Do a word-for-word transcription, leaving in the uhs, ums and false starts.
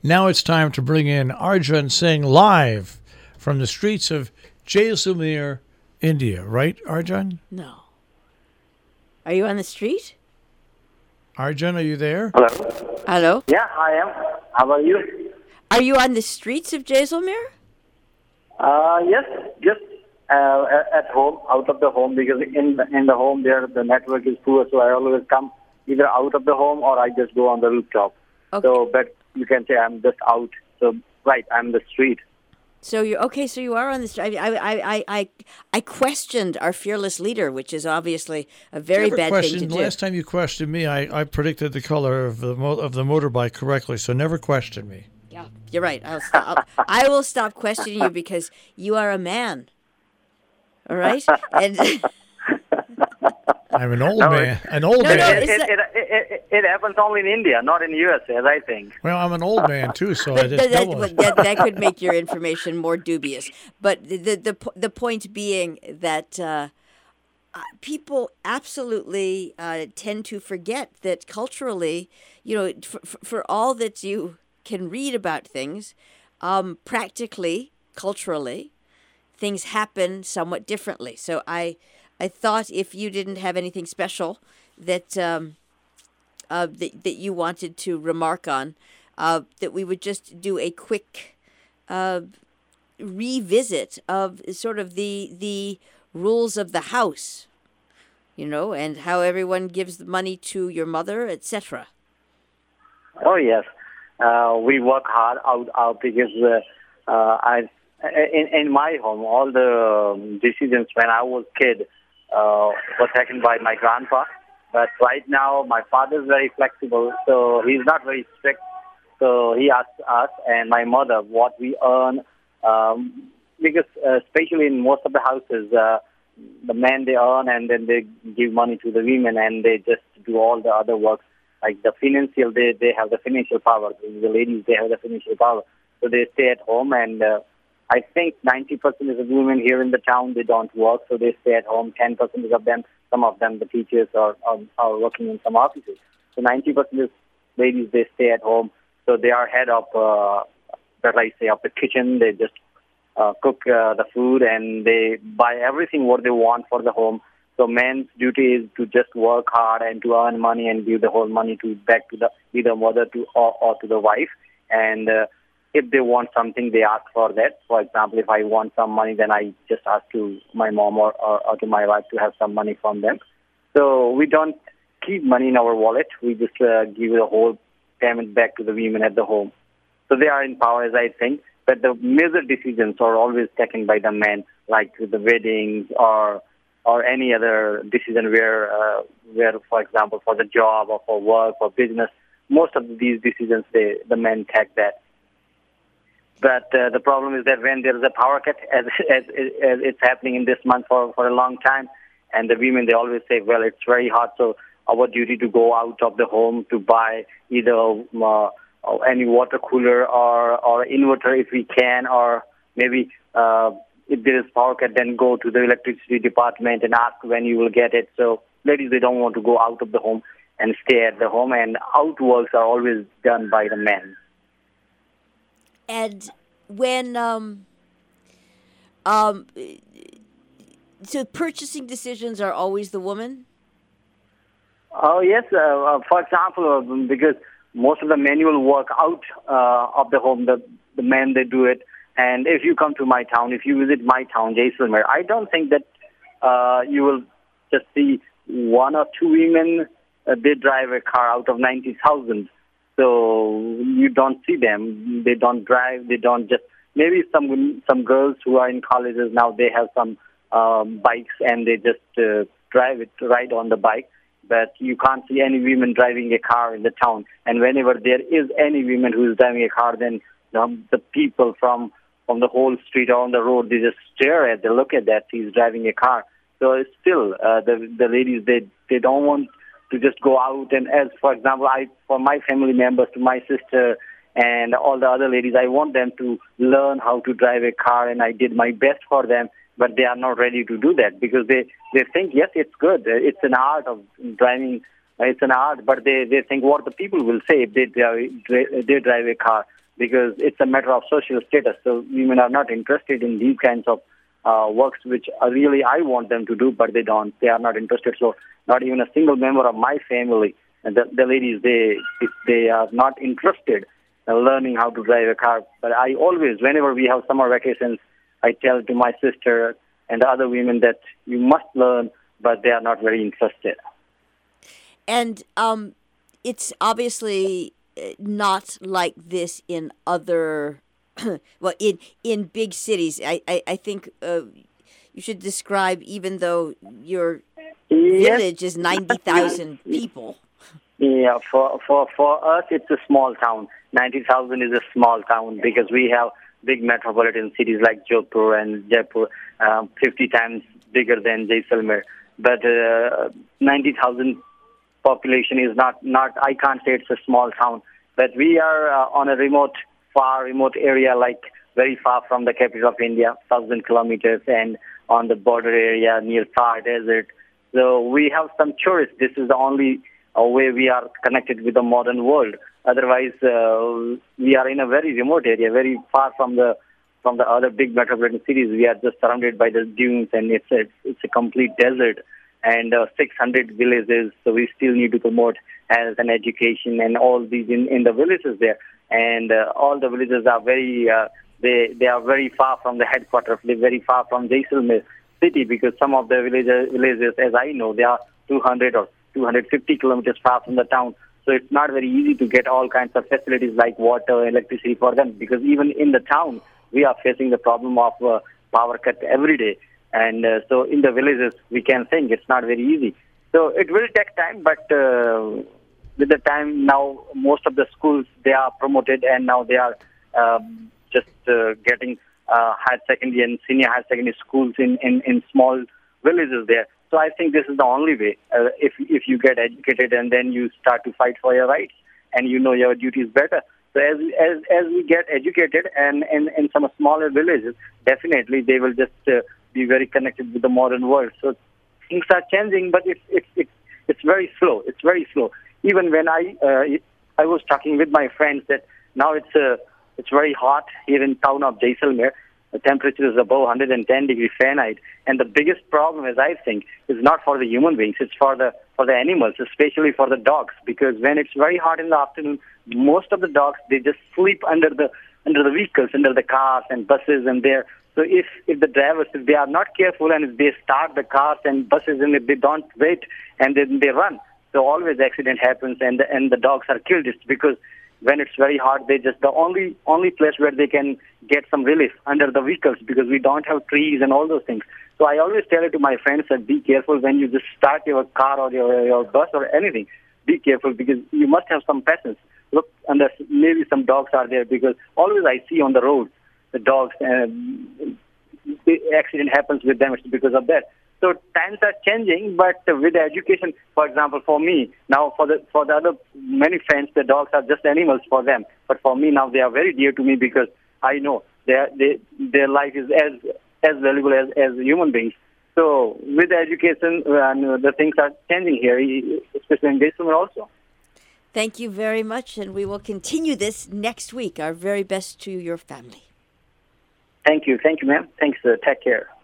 Now it's time to bring in Arjun Singh live from the streets of Jaisalmer, India. Right, Arjun? No. Are you on the street? Arjun, are you there? Hello. Hello? Yeah, I am. How are you? Are you on the streets of Jaisalmer? Uh, yes, just uh, at home, out of the home, because in the, in the home there the network is poor, so I always come either out of the home or I just go on the rooftop. Okay. So, but you can say I'm just out. So, right, I'm the street. So you're okay. So you are on the street. I, I, I, I, I questioned our fearless leader, which is obviously a very Never bad questioned, thing to the do. last time you questioned me, I, I predicted the color of the mo- of the motorbike correctly, so never question me. Yeah, you're right. I'll stop. I will stop questioning you because you are a man. All right, and I'm an old No, man. An old No, man. no, It, Is it, that- it, it, it, it happens only in India, not in U S A, as I think. Well, I'm an old man too, so I But just that, that, double but it. that, that could make your information more dubious. But the the the, po- the point being that uh, uh, people absolutely uh, tend to forget that culturally, you know, for, for all that you can read about things, um, practically, culturally, things happen somewhat differently. So I I thought if you didn't have anything special that. Um, Uh, that, that you wanted to remark on, uh, that we would just do a quick uh, revisit of sort of the the rules of the house, you know, and how everyone gives the money to your mother, et cetera. Oh yes, uh, we work hard out out because uh, uh, I in in my home all the um, decisions when I was kid uh, were taken by my grandpa. But right now my father is very flexible, so he's not very strict. So he asks us and my mother what we earn, um, because uh, especially in most of the houses, uh, the men they earn and then they give money to the women and they just do all the other work. Like the financial, they, they have the financial power. The ladies, they have the financial power. So they stay at home and uh, I think ninety percent of the women here in the town, they don't work, so they stay at home. ten percent of them, some of them, the teachers, are, are, are working in some offices. So ninety percent of ladies, they stay at home. So they are head of, uh, that I say, of the kitchen. They just uh, cook uh, the food and they buy everything what they want for the home. So men's duty is to just work hard and to earn money and give the whole money to back to the either mother to or, or to the wife. And uh, if they want something, they ask for that. For example, if I want some money, then I just ask to my mom or, or, or to my wife to have some money from them. So we don't keep money in our wallet. We just uh, give the whole payment back to the women at the home. So they are in power, as I think. But the major decisions are always taken by the men, like the weddings or or any other decision where, uh, where, for example, for the job or for work or business, most of these decisions, they, the men take that. But uh, the problem is that when there is a power cut, as, as, as it's happening in this month for, for a long time, and the women, they always say, well, it's very hot, so our duty to go out of the home to buy either uh, any water cooler or, or inverter if we can, or maybe uh, if there is power cut, then go to the electricity department and ask when you will get it. So ladies, they don't want to go out of the home and stay at the home, and outworks are always done by the men. And when um, um, so purchasing decisions are always the woman? Oh, yes. Uh, uh, for example, uh, because most of the manual work out uh, of the home, the, the men, they do it. And if you come to my town, if you visit my town, Jaisalmer, I don't think that uh, you will just see one or two women, uh, they drive a car out of ninety thousand. So you don't see them. They don't drive. They don't just, maybe some some girls who are in colleges now, they have some um, bikes and they just uh, drive it, ride on the bike. But you can't see any women driving a car in the town. And whenever there is any woman who is driving a car, then um, the people from from the whole street or on the road, they just stare at, they look at that he's driving a car. So it's still, uh, the the ladies, they they don't want to just go out. And as, for example, I for my family members, to my sister and all the other ladies, I want them to learn how to drive a car, and I did my best for them. But they are not ready to do that because they, they think, yes, it's good. It's an art of driving. It's an art, but they, they think what the people will say if they drive, they drive a car. because it's a matter of social status. So women are not interested in these kinds of uh, works, which are really I want them to do, but they don't. They are not interested. So not even a single member of my family, and the, the ladies, they they are not interested in learning how to drive a car. But I always, whenever we have summer vacations, I tell to my sister and the other women that you must learn, but they are not very interested. And um, it's obviously not like this in other, well, in in big cities. I, I, I think uh, you should describe, even though your Yes. village is ninety thousand people. Yeah, for, for, for us, it's a small town. ninety thousand is a small town because we have big metropolitan cities like Jodhpur and Jaipur, um, fifty times bigger than Jaisalmer. But uh, ninety thousand population is not, not, I can't say it's a small town. But we are uh, on a remote, far remote area, like very far from the capital of India, one thousand kilometers, and on the border area near Thar Desert. So we have some tourists. This is the only uh, way we are connected with the modern world. Otherwise, uh, we are in a very remote area, very far from the from the other big metropolitan cities. We are just surrounded by the dunes, and it's a, it's a complete desert, and uh, six hundred villages. So we still need to promote health and education and all these in, in the villages there. And uh, all the villages are very uh, they they are very far from the headquarters. They're very far from Jaisalmer city, because some of the villages, villages, as I know, they are two hundred or two hundred fifty kilometers far from the town. So it's not very easy to get all kinds of facilities like water, electricity for them, because even in the town, we are facing the problem of uh, power cut every day. And uh, so in the villages, we can think it's not very easy. So it will take time, but uh, with the time now, most of the schools, they are promoted, and now they are um, just uh, getting uh, higher secondary and senior higher secondary schools in, in, in small villages there. So I think this is the only way. Uh, if if you get educated and then you start to fight for your rights, and you know your duties better. So as as as we get educated, and in in some smaller villages, definitely they will just uh, be very connected with the modern world. So things are changing, but it's it's it's it's very slow. It's very slow. Even when I uh, I was talking with my friends that now it's uh, it's very hot here in town of Jaisalmer. The temperature is above one hundred ten degrees Fahrenheit, and the biggest problem, as I think, is not for the human beings; it's for the for the animals, especially for the dogs. Because when it's very hot in the afternoon, most of the dogs, they just sleep under the under the vehicles, under the cars and buses, and there. So if if the drivers, if they are not careful, and if they start the cars and buses, and if they don't wait, and then they run, so always accident happens, and the, and the dogs are killed. It's because when it's very hot, they just the only only place where they can get some relief under the vehicles, because we don't have trees and all those things. So I always tell it to my friends that be careful when you just start your car or your your bus or anything. Be careful, because you must have some patience. Look, and maybe some dogs are there, because always I see on the road the dogs, and the accident happens with them. It's because of that. So times are changing, but with the education, for example, for me now, for the for the other many friends, the dogs are just animals for them. But for me now, they are very dear to me, because I know they they their life is as as valuable as as human beings. So with the education, uh, the things are changing here, especially in Jaisalmer also. Thank you very much, and we will continue this next week. Our very best to your family. Thank you, thank you, ma'am. Thanks. Uh, take care.